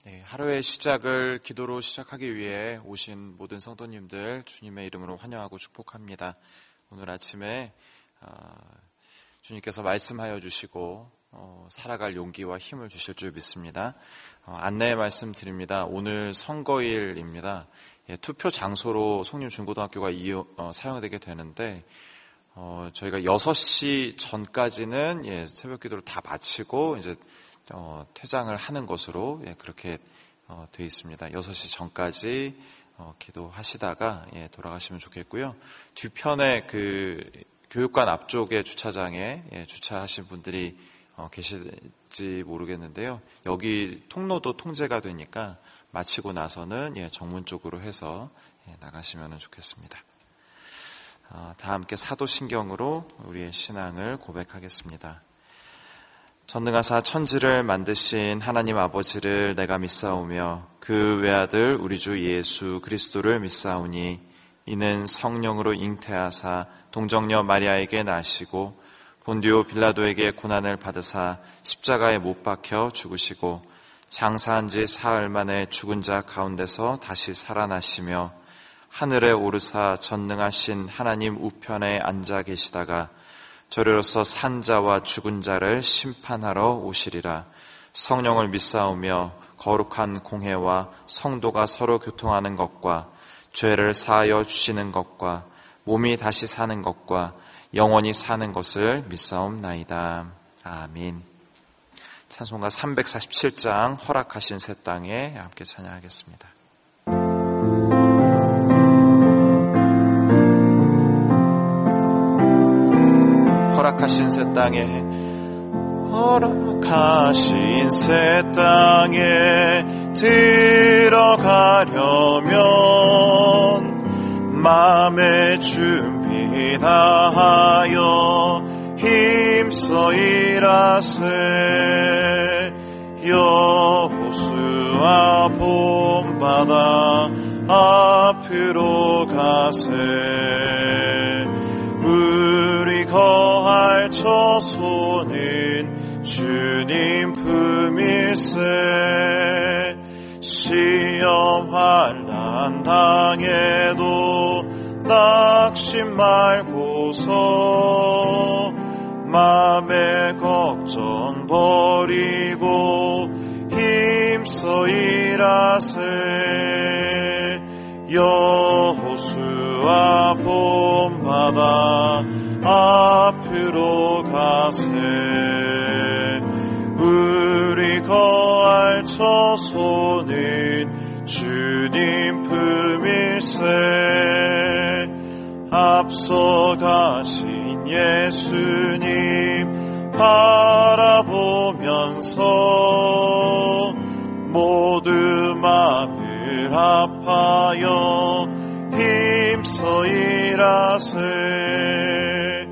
하루의 시작을 기도로 시작하기 위해 오신 모든 성도님들 주님의 이름으로 환영하고 축복합니다. 오늘 아침에 주님께서 말씀하여 주시고 살아갈 용기와 힘을 주실 줄 믿습니다. 안내 말씀드립니다. 오늘 선거일입니다. 투표 장소로 송림중고등학교가 사용되게 되는데 저희가 6시 전까지는 새벽 기도를 다 마치고 이제 퇴장을 하는 것으로 그렇게 되어 있습니다. 6시 전까지 기도하시다가 돌아가시면 좋겠고요. 뒤편에 그 교육관 앞쪽에 주차장에 주차하신 분들이 계실지 모르겠는데요. 여기 통로도 통제가 되니까 마치고 나서는 정문 쪽으로 해서 나가시면 좋겠습니다. 다 함께 사도신경으로 우리의 신앙을 고백하겠습니다. 전능하사 천지를 만드신 하나님 아버지를 내가 믿사오며 그 외아들 우리 주 예수 그리스도를 믿사오니 이는 성령으로 잉태하사 동정녀 마리아에게 나시고 본디오 빌라도에게 고난을 받으사 십자가에 못 박혀 죽으시고 장사한 지 사흘 만에 죽은 자 가운데서 다시 살아나시며 하늘에 오르사 전능하신 하나님 우편에 앉아 계시다가 저리로서 산 자와 죽은 자를 심판하러 오시리라. 성령을 믿사오며 거룩한 공회와 성도가 서로 교통하는 것과 죄를 사하여 주시는 것과 몸이 다시 사는 것과 영원히 사는 것을 믿사옵나이다. 아멘. 찬송가 347장 허락하신 새 땅에 함께 찬양하겠습니다. 허락하신 새 땅에 허락하신 새 땅에 들어가려면 마음의 준비 다하여 힘써 일하세. 여호수아 본바다 앞으로 가세. 우리 거할 처소는 주님 품일세. 시험 환난 당해도 낙심 말고서 맘의 걱정 버리고 힘써 일하세. 여호수아 본바다 앞으로 가세. 우리 거할 처소는 주님 품일세. 앞서 가신 예수님 바라보면서 모두 마음을 합하여 힘써 일하세.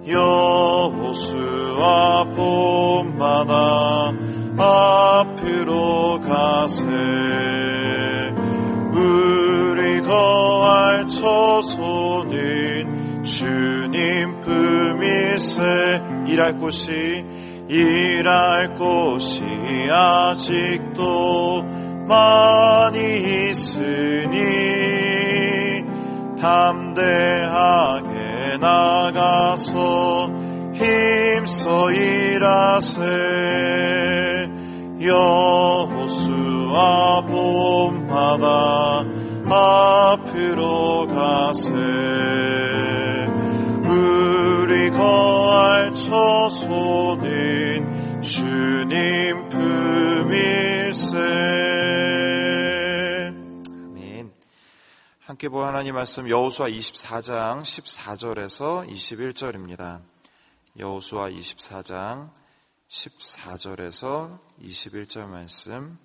여호수아 본바다 앞으로 가세. 우리 거할 처소는 주님 품일세. 일할 곳이 아직도 많이 있으니 담대하게 나가서 힘써 일하세. 여호수아 본바다 앞으로 가세. 우리 거할 처소는 주님 품일세. 아멘. 함께 볼 하나님 말씀 여호수아 24장 14절에서 21절입니다. 여호수아 24장 14절에서 21절 말씀,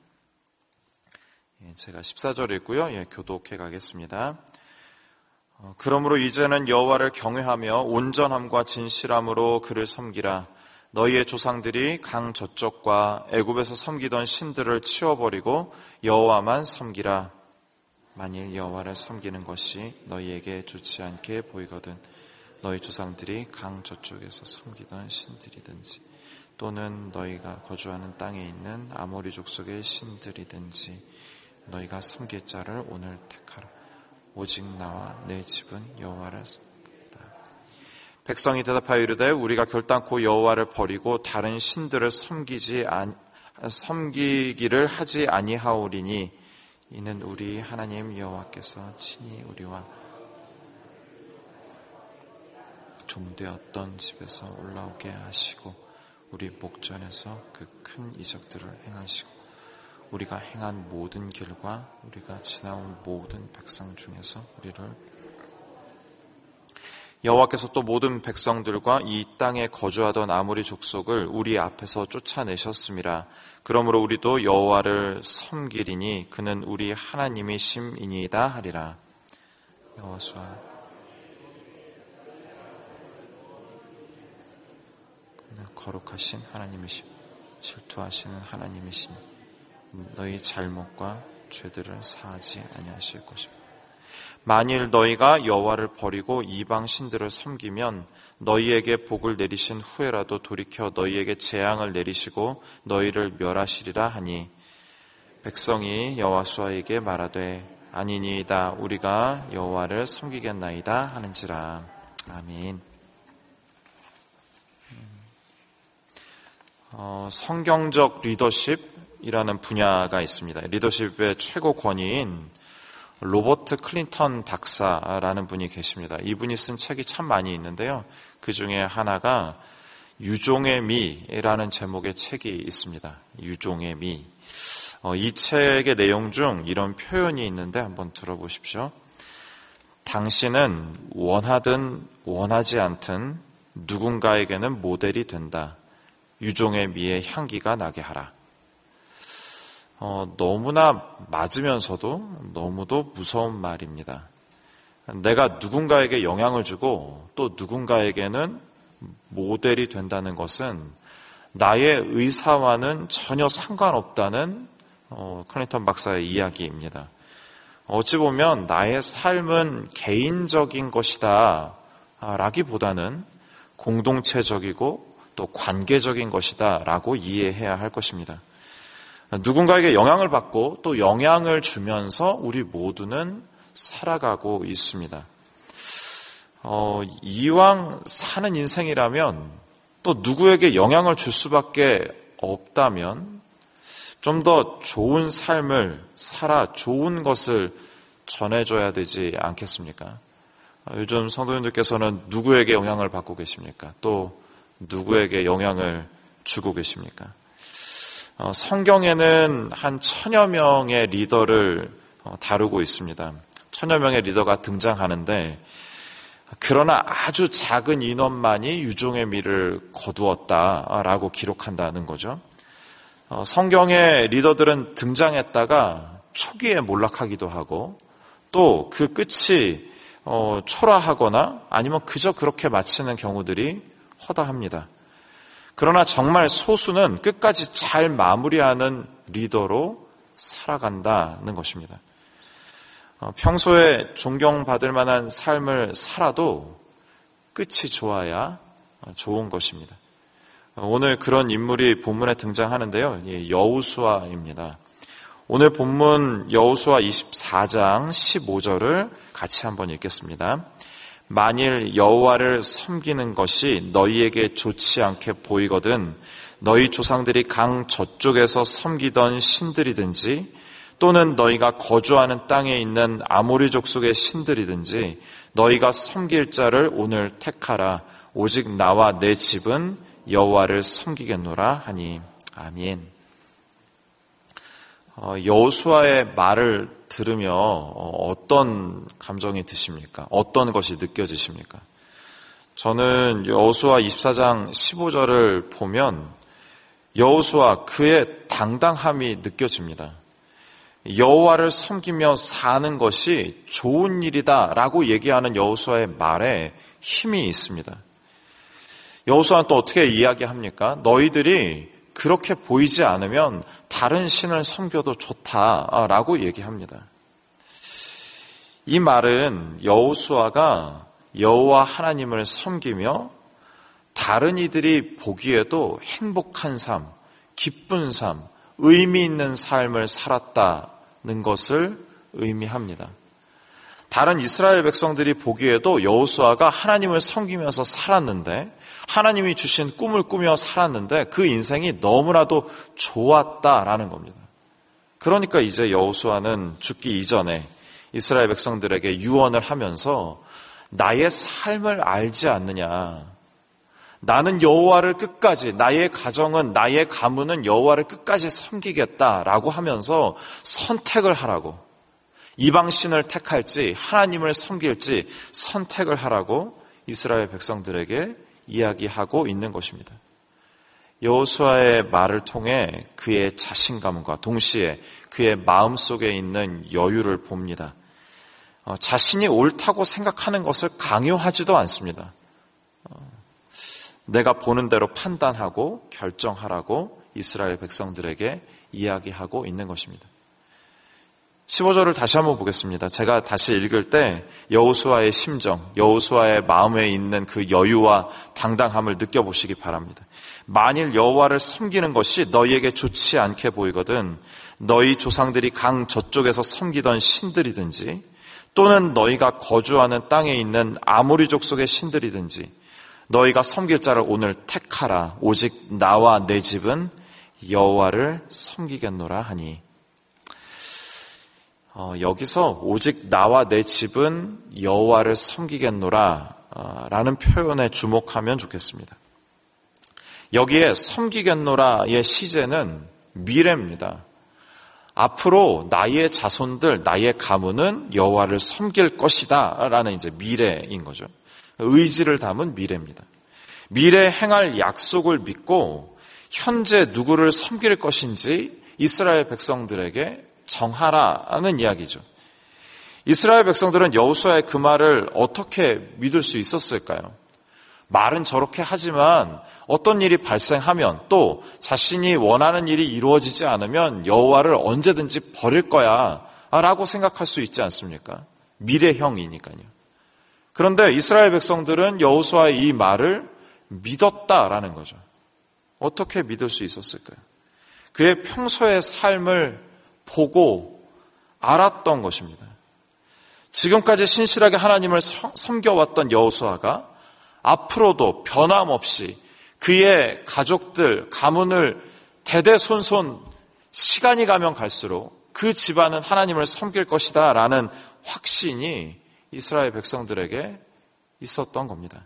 제가 14절 읽고요. 교독해 가겠습니다. 그러므로 이제는 여호와를 경외하며 온전함과 진실함으로 그를 섬기라. 너희의 조상들이 강 저쪽과 애굽에서 섬기던 신들을 치워버리고 여호와만 섬기라. 만일 여호와를 섬기는 것이 너희에게 좋지 않게 보이거든 너희 조상들이 강 저쪽에서 섬기던 신들이든지 또는 너희가 거주하는 땅에 있는 아모리 족속의 신들이든지 너희가 섬길 자를 오늘 택하라. 오직 나와 내 집은 여호와를 섬기리라. 백성이 대답하여 이르되 우리가 결단코 여호와를 버리고 다른 신들을 섬기기를 하지 아니하오리니 이는 우리 하나님 여호와께서 친히 우리와 종되었던 집에서 올라오게 하시고 우리 목전에서 그 큰 이적들을 행하시고 우리가 행한 모든 길과 우리가 지나온 모든 백성 중에서 우리를 여호와께서 또 모든 백성들과 이 땅에 거주하던 아모리 족속을 우리 앞에서 쫓아내셨음이라. 그러므로 우리도 여호와를 섬기리니 그는 우리 하나님이심이니이다 하리라. 여호수아 거룩하신 하나님이시오 질투하시는 하나님이시니 너희 잘못과 죄들을 사하지 아니하실 것이오. 만일 너희가 여호와를 버리고 이방 신들을 섬기면 너희에게 복을 내리신 후에라도 돌이켜 너희에게 재앙을 내리시고 너희를 멸하시리라 하니 백성이 여호수아에게 말하되 아니니이다 우리가 여호와를 섬기겠나이다 하는지라. 아멘. 성경적 리더십이라는 분야가 있습니다. 리더십의 최고 권위인 로버트 클린턴 박사라는 분이 계십니다. 이분이 쓴 책이 참 많이 있는데요. 그 중에 하나가 유종의 미라는 제목의 책이 있습니다. 유종의 미. 이 책의 내용 중 이런 표현이 있는데 한번 들어보십시오. 당신은 원하든 원하지 않든 누군가에게는 모델이 된다. 유종의 미의 향기가 나게 하라. 너무나 맞으면서도 너무도 무서운 말입니다. 내가 누군가에게 영향을 주고 또 누군가에게는 모델이 된다는 것은 나의 의사와는 전혀 상관없다는 클린턴 박사의 이야기입니다. 어찌 보면 나의 삶은 개인적인 것이다 라기보다는 공동체적이고 또 관계적인 것이다 라고 이해해야 할 것입니다. 누군가에게 영향을 받고 또 영향을 주면서 우리 모두는 살아가고 있습니다. 이왕 사는 인생이라면 또 누구에게 영향을 줄 수밖에 없다면 좀 더 좋은 삶을 살아 좋은 것을 전해줘야 되지 않겠습니까? 요즘 성도님들께서는 누구에게 영향을 받고 계십니까? 또 누구에게 영향을 주고 계십니까? 성경에는 한 1000여 명의 리더를 다루고 있습니다. 1000여 명의 리더가 등장하는데 그러나 아주 작은 인원만이 유종의 미를 거두었다라고 기록한다는 거죠. 성경의 리더들은 등장했다가 초기에 몰락하기도 하고 또 그 끝이 초라하거나 아니면 그저 그렇게 마치는 경우들이 허다합니다. 그러나 정말 소수는 끝까지 잘 마무리하는 리더로 살아간다는 것입니다. 평소에 존경받을 만한 삶을 살아도 끝이 좋아야 좋은 것입니다. 오늘 그런 인물이 본문에 등장하는데요. 여호수아입니다. 오늘 본문 여호수아 24장 15절을 같이 한번 읽겠습니다. 만일 여호와를 섬기는 것이 너희에게 좋지 않게 보이거든 너희 조상들이 강 저쪽에서 섬기던 신들이든지 또는 너희가 거주하는 땅에 있는 아모리 족속의 신들이든지 너희가 섬길 자를 오늘 택하라. 오직 나와 내 집은 여호와를 섬기겠노라 하니. 아멘. 여호수아의 말을 들으며 어떤 감정이 드십니까? 어떤 것이 느껴지십니까? 저는 여호수아 24장 15절을 보면 여호수아 그의 당당함이 느껴집니다. 여호와를 섬기며 사는 것이 좋은 일이다라고 얘기하는 여호수아의 말에 힘이 있습니다. 여호수아는 또 어떻게 이야기합니까? 너희들이 그렇게 보이지 않으면 다른 신을 섬겨도 좋다라고 얘기합니다. 이 말은 여호수아가 여호와 하나님을 섬기며 다른 이들이 보기에도 행복한 삶, 기쁜 삶, 의미 있는 삶을 살았다는 것을 의미합니다. 다른 이스라엘 백성들이 보기에도 여호수아가 하나님을 섬기면서 살았는데, 하나님이 주신 꿈을 꾸며 살았는데 그 인생이 너무나도 좋았다라는 겁니다. 그러니까 이제 여호수아는 죽기 이전에 이스라엘 백성들에게 유언을 하면서 나의 삶을 알지 않느냐, 나는 여호와를 끝까지, 나의 가정은, 나의 가문은 여호와를 끝까지 섬기겠다라고 하면서 선택을 하라고, 이방신을 택할지 하나님을 섬길지 선택을 하라고 이스라엘 백성들에게 이야기하고 있는 것입니다. 여호수아의 말을 통해 그의 자신감과 동시에 그의 마음속에 있는 여유를 봅니다. 자신이 옳다고 생각하는 것을 강요하지도 않습니다. 내가 보는 대로 판단하고 결정하라고 이스라엘 백성들에게 이야기하고 있는 것입니다. 15절을 다시 한번 보겠습니다. 제가 다시 읽을 때 여호수아의 심정, 여호수아의 마음에 있는 그 여유와 당당함을 느껴보시기 바랍니다. 만일 여호와를 섬기는 것이 너희에게 좋지 않게 보이거든 너희 조상들이 강 저쪽에서 섬기던 신들이든지 또는 너희가 거주하는 땅에 있는 아모리 족속의 신들이든지 너희가 섬길 자를 오늘 택하라. 오직 나와 내 집은 여호와를 섬기겠노라 하니. 여기서 오직 나와 내 집은 여호와를 섬기겠노라 라는 표현에 주목하면 좋겠습니다. 여기에 섬기겠노라의 시제는 미래입니다. 앞으로 나의 자손들, 나의 가문은 여호와를 섬길 것이다 라는 이제 미래인 거죠. 의지를 담은 미래입니다. 미래에 행할 약속을 믿고 현재 누구를 섬길 것인지 이스라엘 백성들에게 정하라는 이야기죠. 이스라엘 백성들은 여호수아의 그 말을 어떻게 믿을 수 있었을까요? 말은 저렇게 하지만 어떤 일이 발생하면 또 자신이 원하는 일이 이루어지지 않으면 여호와를 언제든지 버릴 거야 라고 생각할 수 있지 않습니까? 미래형이니까요. 그런데 이스라엘 백성들은 여호수아의 이 말을 믿었다라는 거죠. 어떻게 믿을 수 있었을까요? 그의 평소의 삶을 보고 알았던 것입니다. 지금까지 신실하게 하나님을 섬겨왔던 여호수아가 앞으로도 변함없이 그의 가족들, 가문을 대대손손 시간이 가면 갈수록 그 집안은 하나님을 섬길 것이다 라는 확신이 이스라엘 백성들에게 있었던 겁니다.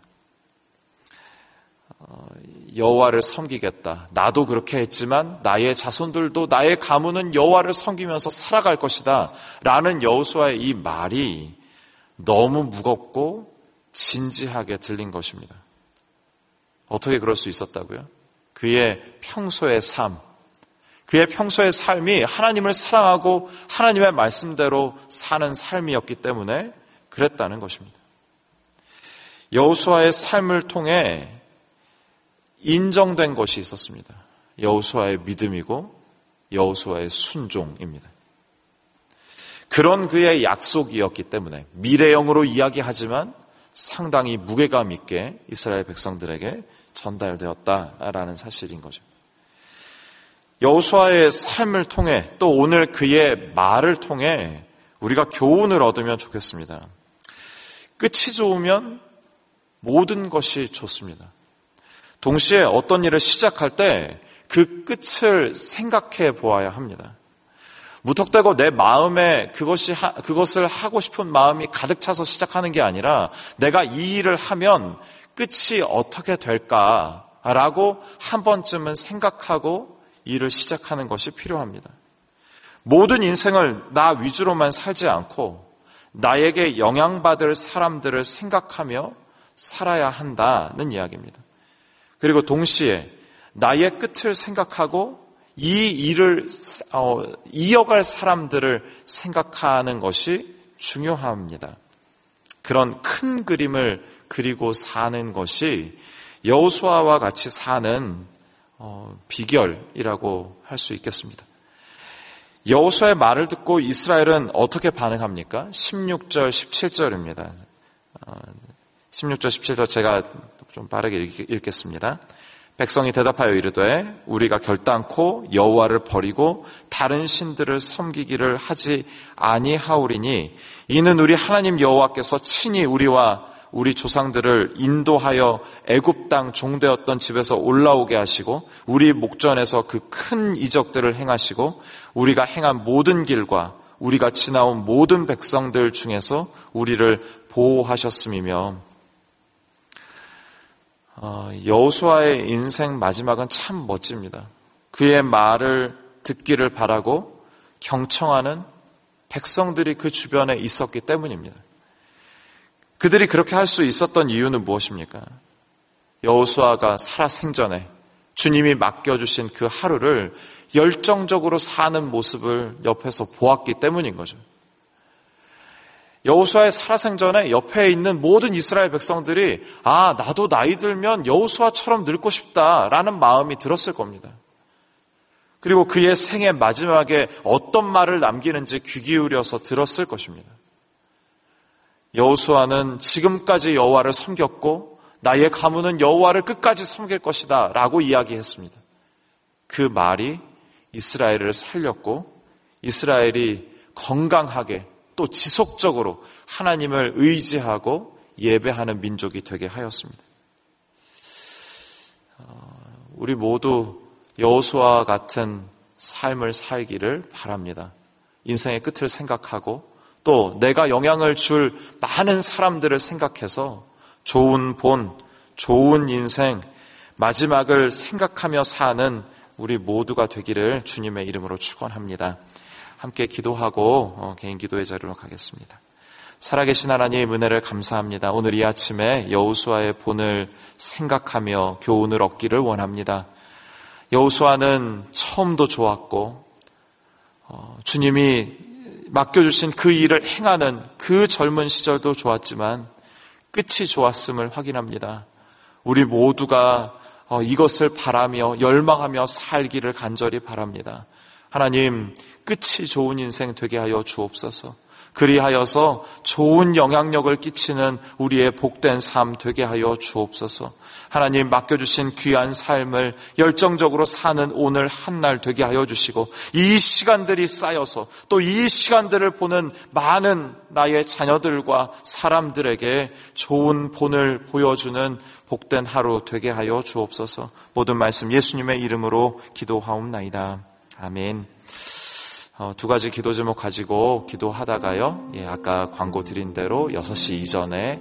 여호와를 섬기겠다. 나도 그렇게 했지만 나의 자손들도 나의 가문은 여호와를 섬기면서 살아갈 것이다 라는 여호수아의 이 말이 너무 무겁고 진지하게 들린 것입니다. 어떻게 그럴 수 있었다고요? 그의 평소의 삶, 그의 평소의 삶이 하나님을 사랑하고 하나님의 말씀대로 사는 삶이었기 때문에 그랬다는 것입니다. 여호수아의 삶을 통해 인정된 것이 있었습니다. 여호수아의 믿음이고 여호수아의 순종입니다. 그런 그의 약속이었기 때문에 미래형으로 이야기하지만 상당히 무게감 있게 이스라엘 백성들에게 전달되었다라는 사실인 거죠. 여호수아의 삶을 통해 또 오늘 그의 말을 통해 우리가 교훈을 얻으면 좋겠습니다. 끝이 좋으면 모든 것이 좋습니다. 동시에 어떤 일을 시작할 때 그 끝을 생각해 보아야 합니다. 무턱대고 내 마음에 그것을 하고 싶은 마음이 가득 차서 시작하는 게 아니라 내가 이 일을 하면 끝이 어떻게 될까라고 한 번쯤은 생각하고 일을 시작하는 것이 필요합니다. 모든 인생을 나 위주로만 살지 않고 나에게 영향받을 사람들을 생각하며 살아야 한다는 이야기입니다. 그리고 동시에 나의 끝을 생각하고 이 일을 이어갈 사람들을 생각하는 것이 중요합니다. 그런 큰 그림을 그리고 사는 것이 여호수아와 같이 사는 비결이라고 할 수 있겠습니다. 여호수아의 말을 듣고 이스라엘은 어떻게 반응합니까? 16절, 17절입니다. 16절, 17절 제가 좀 빠르게 읽겠습니다. 백성이 대답하여 이르되 우리가 결단코 여호와를 버리고 다른 신들을 섬기기를 하지 아니하오리니 이는 우리 하나님 여호와께서 친히 우리와 우리 조상들을 인도하여 애굽 땅 종되었던 집에서 올라오게 하시고 우리 목전에서 그 큰 이적들을 행하시고 우리가 행한 모든 길과 우리가 지나온 모든 백성들 중에서 우리를 보호하셨음이며. 여호수아의 인생 마지막은 참 멋집니다. 그의 말을 듣기를 바라고 경청하는 백성들이 그 주변에 있었기 때문입니다. 그들이 그렇게 할 수 있었던 이유는 무엇입니까? 여호수아가 살아생전에 주님이 맡겨주신 그 하루를 열정적으로 사는 모습을 옆에서 보았기 때문인 거죠. 여호수아의 살아생전에 옆에 있는 모든 이스라엘 백성들이 나도 나이 들면 여호수아처럼 늙고 싶다라는 마음이 들었을 겁니다. 그리고 그의 생애 마지막에 어떤 말을 남기는지 귀 기울여서 들었을 것입니다. 여호수아는 지금까지 여호와를 섬겼고 나의 가문은 여호와를 끝까지 섬길 것이다 라고 이야기했습니다. 그 말이 이스라엘을 살렸고 이스라엘이 건강하게 또 지속적으로 하나님을 의지하고 예배하는 민족이 되게 하였습니다. 우리 모두 여호수아 같은 삶을 살기를 바랍니다. 인생의 끝을 생각하고 또 내가 영향을 줄 많은 사람들을 생각해서 좋은 본, 좋은 인생, 마지막을 생각하며 사는 우리 모두가 되기를 주님의 이름으로 축원합니다. 함께 기도하고 개인 기도의 자리로 가겠습니다. 살아계신 하나님 은혜를 감사합니다. 오늘 이 아침에 여호수아의 본을 생각하며 교훈을 얻기를 원합니다. 여호수아는 처음도 좋았고 주님이 맡겨주신 그 일을 행하는 그 젊은 시절도 좋았지만 끝이 좋았음을 확인합니다. 우리 모두가 이것을 바라며 열망하며 살기를 간절히 바랍니다. 하나님, 끝이 좋은 인생 되게 하여 주옵소서. 그리하여서 좋은 영향력을 끼치는 우리의 복된 삶 되게 하여 주옵소서. 하나님 맡겨주신 귀한 삶을 열정적으로 사는 오늘 한날 되게 하여 주시고 이 시간들이 쌓여서 또 이 시간들을 보는 많은 나의 자녀들과 사람들에게 좋은 본을 보여주는 복된 하루 되게 하여 주옵소서. 모든 말씀 예수님의 이름으로 기도하옵나이다. 아멘. 두 가지 기도 제목 가지고 기도하다가요. 아까 광고 드린 대로 6시 이전에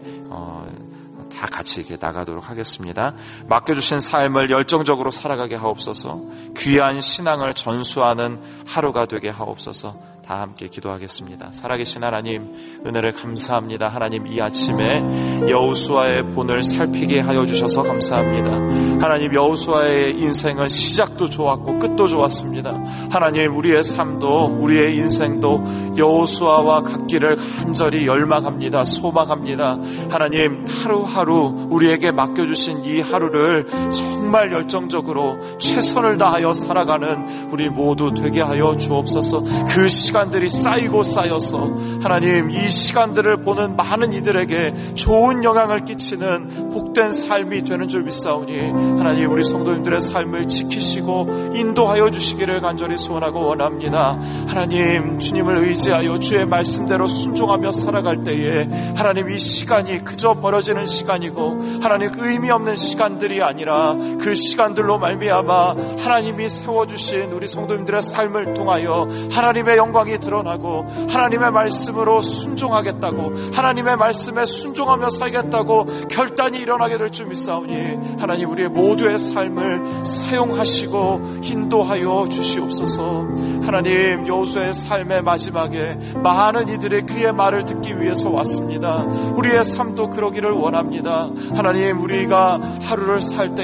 다 같이 이렇게 나가도록 하겠습니다. 맡겨주신 삶을 열정적으로 살아가게 하옵소서. 귀한 신앙을 전수하는 하루가 되게 하옵소서. 다 함께 기도하겠습니다. 살아계신 하나님 은혜를 감사합니다. 하나님 이 아침에 여호수아의 본을 살피게 하여 주셔서 감사합니다. 하나님 여호수아의 인생은 시작도 좋았고 끝도 좋았습니다. 하나님 우리의 삶도 우리의 인생도 여호수아와 같기를 간절히 열망합니다. 소망합니다. 하나님 하루하루 우리에게 맡겨주신 이 하루를 정말 열정적으로 최선을 다하여 살아가는 우리 모두 되게 하여 주옵소서. 그 시간들이 쌓이고 쌓여서 하나님 이 시간들을 보는 많은 이들에게 좋은 영향을 끼치는 복된 삶이 되는 줄 믿사오니 하나님 우리 성도님들의 삶을 지키시고 인도하여 주시기를 간절히 소원하고 원합니다. 하나님 주님을 의지하여 주의 말씀대로 순종하며 살아갈 때에 하나님 이 시간이 그저 버려지는 시간이고 하나님 의미 없는 시간들이 아니라 그 시간들로 말미암아 하나님이 세워주신 우리 성도님들의 삶을 통하여 하나님의 영광이 드러나고 하나님의 말씀으로 순종하겠다고 하나님의 말씀에 순종하며 살겠다고 결단이 일어나게 될 줄 믿사오니 하나님 우리의 모두의 삶을 사용하시고 인도하여 주시옵소서. 하나님 여호수아의 삶의 마지막에 많은 이들이 그의 말을 듣기 위해서 왔습니다. 우리의 삶도 그러기를 원합니다. 하나님 우리가 하루를 살 때에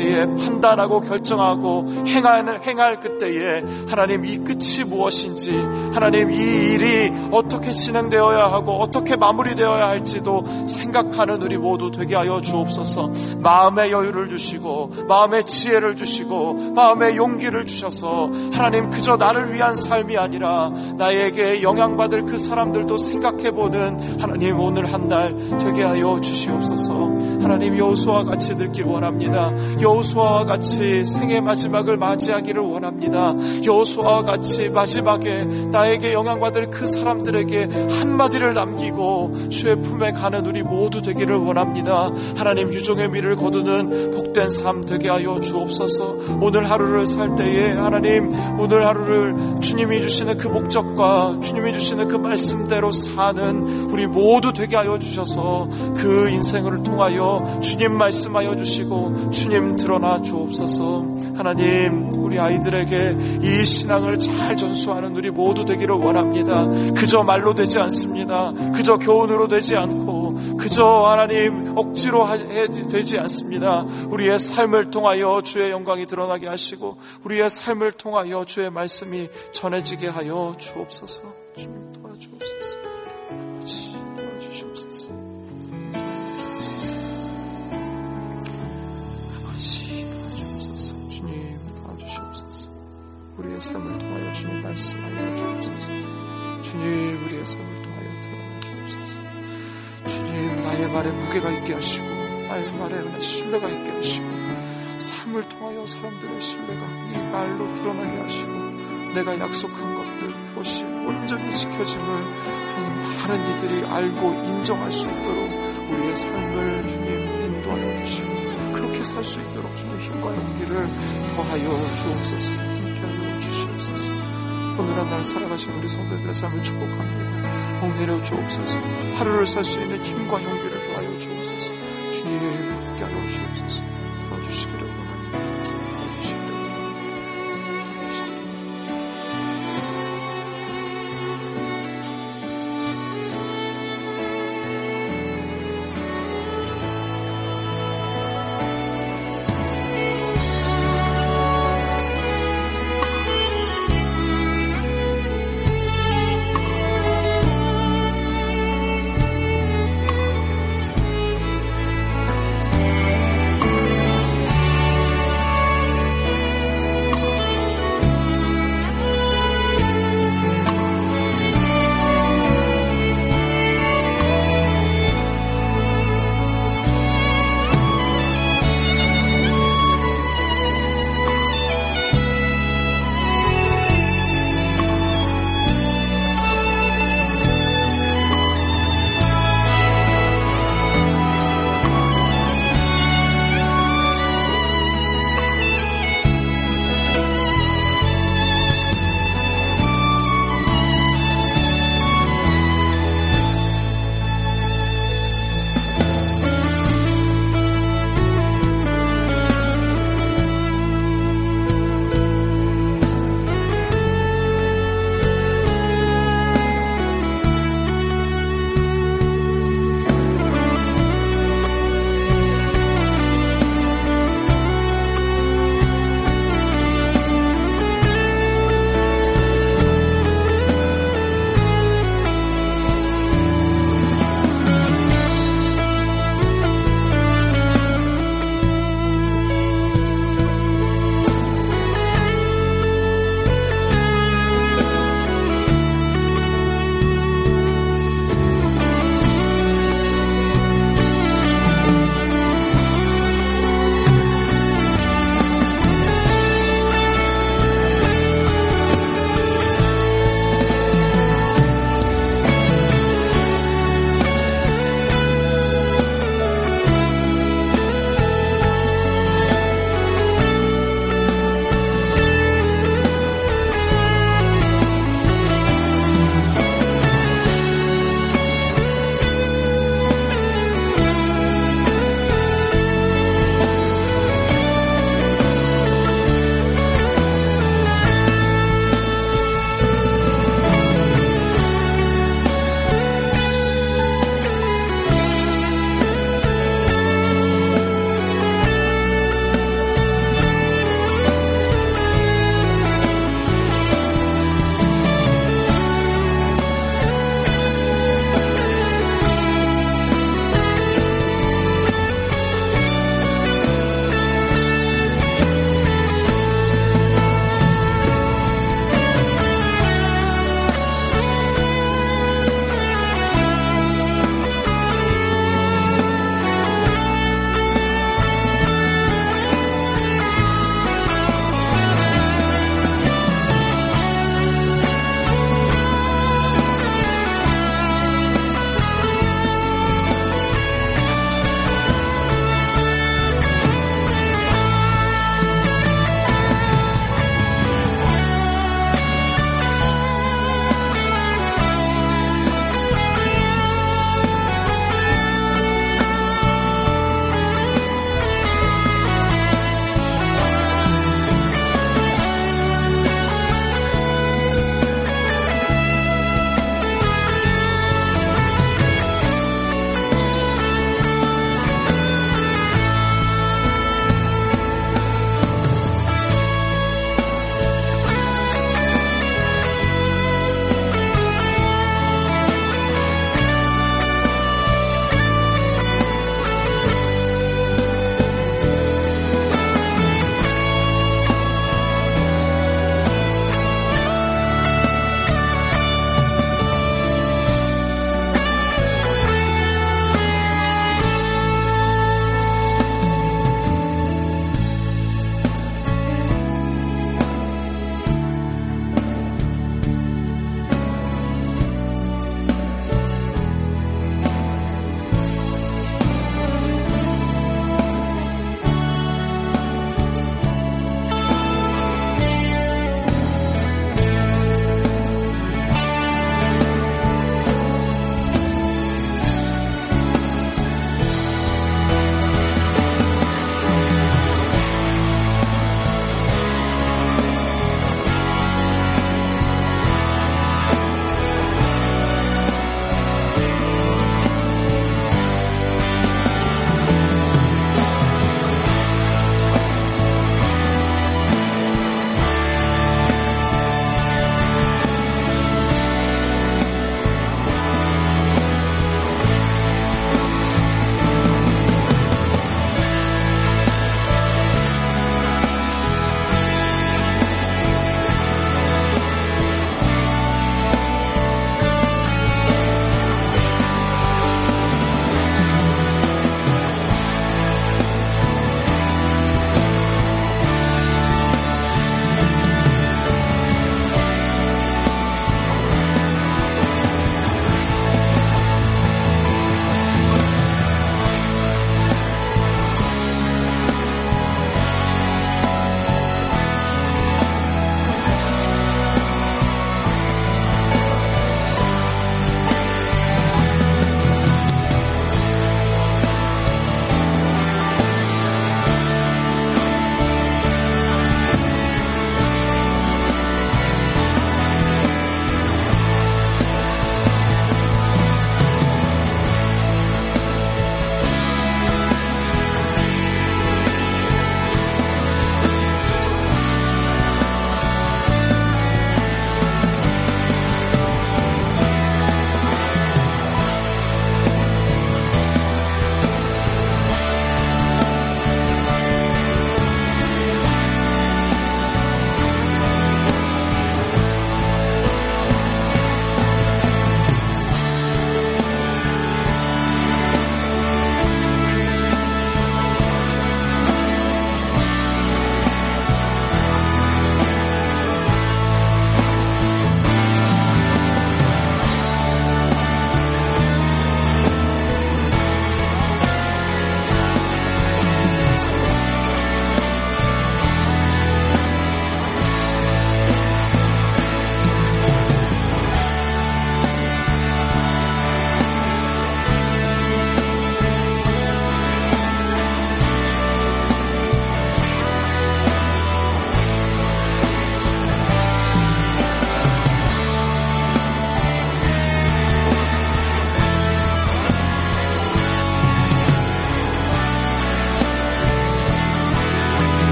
판단하고 결정하고 행할 그때에 하나님 이 끝이 무엇인지, 하나님 이 일이 어떻게 진행되어야 하고 어떻게 마무리되어야 할지도 생각하는 우리 모두 되게 하여 주옵소서. 마음의 여유를 주시고 마음의 지혜를 주시고 마음의 용기를 주셔서 하나님 그저 나를 위한 삶이 아니라 나에게 영향받을 그 사람들도 생각해보는 하나님 오늘 한 날 되게 하여 주시옵소서. 하나님 여호수아와 같이 늙길 원합니다. 여호수아와 같이 생의 마지막을 맞이하기를 원합니다. 여호수아와 같이 마지막에 나에게 영향받을 그 사람들에게 한마디를 남기고 주의 품에 가는 우리 모두 되기를 원합니다. 하나님 유종의 미를 거두는 복된 삶 되게 하여 주옵소서. 오늘 하루를 살 때에 하나님 오늘 하루를 주님이 주시는 그 목적과 주님이 주시는 그 말씀대로 사는 우리 모두 되게 하여 주셔서 그 인생을 통하여 주님 말씀하여 주시고 주님 드러나 주옵소서. 하나님 우리 아이들에게 이 신앙을 잘 전수하는 우리 모두 되기를 원합니다. 그저 말로 되지 않습니다. 그저 교훈으로 되지 않고 그저 하나님 억지로 되지 않습니다. 우리의 삶을 통하여 주의 영광이 드러나게 하시고 우리의 삶을 통하여 주의 말씀이 전해지게 하여 주옵소서. 주님 도와주옵소서. 아버지 도와주시옵소서. 아버지 도와주옵소서. 주님 도와주시옵소서. 우리의 삶을 통하여 주님 말씀하여 주옵소서. 주님 우리의 삶을 통하여 드러나 주옵소서. 주님 나의 말에 무게가 있게 하시고 나의 말에 신뢰가 있게 하시고 삶을 통하여 사람들의 신뢰가 이 말로 드러나게 하시고 내가 약속한 것들 그것이 온전히 지켜짐을 많은 이들이 알고 인정할 수 있도록 우리의 삶을 주님 인도하여 주시고 그렇게 살 수 있도록 주님 힘과 용기를 더하여 주옵소서. 함께하여 주시옵소서. 오늘 한 날 살아가신 우리 성도들의 삶을 축복합니다. 복 내려 주옵소서. 하루를 살 수 있는 힘과 용기를 더하여 주옵소서. 주님 함께하여 주옵소서. 도와주시기를